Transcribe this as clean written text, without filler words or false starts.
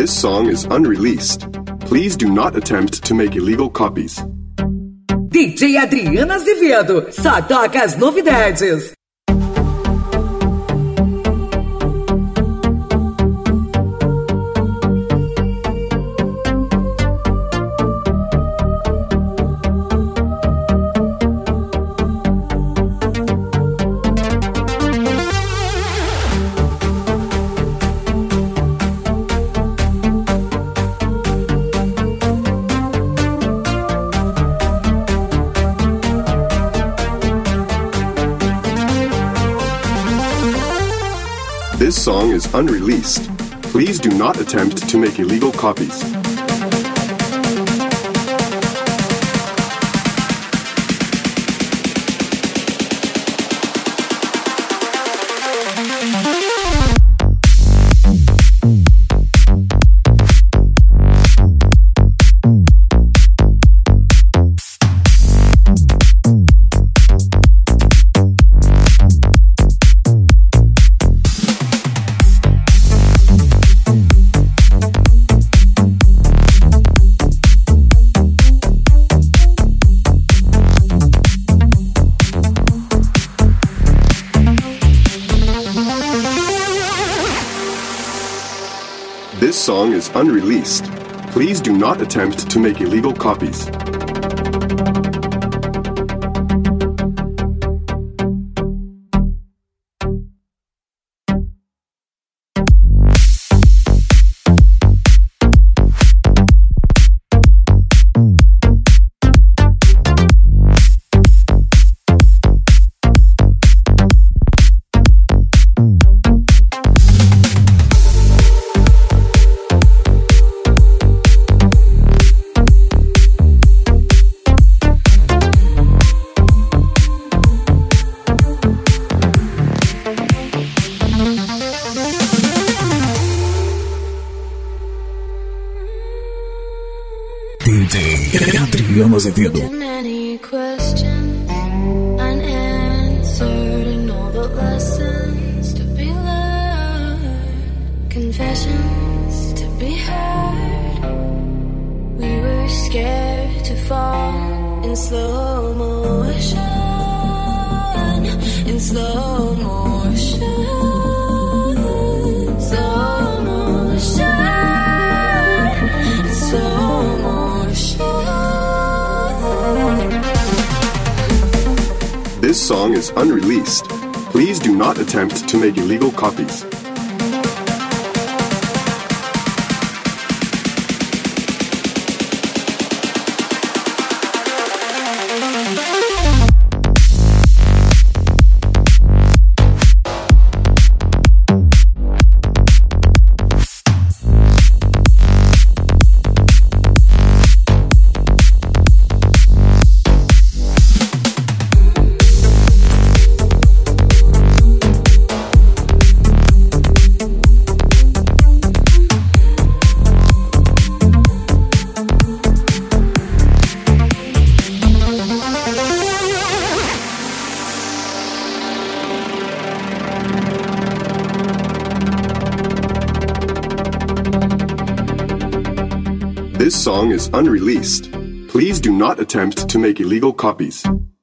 This song is unreleased. Please do not attempt to make illegal copies. DJ Adriana Azevedo só toca as novidades. This song is unreleased. Please do not attempt to make illegal copies. This song is unreleased. Please do not attempt to make illegal copies. DJ Adriana Azevedo. Any questions unanswered and all the lessons to be learned, confessions to be heard. We were scared to fall in slow motion, in slow motion, slow motion, slow motion. This song is unreleased. Please do not attempt to make illegal copies. This song is unreleased. Please do not attempt to make illegal copies.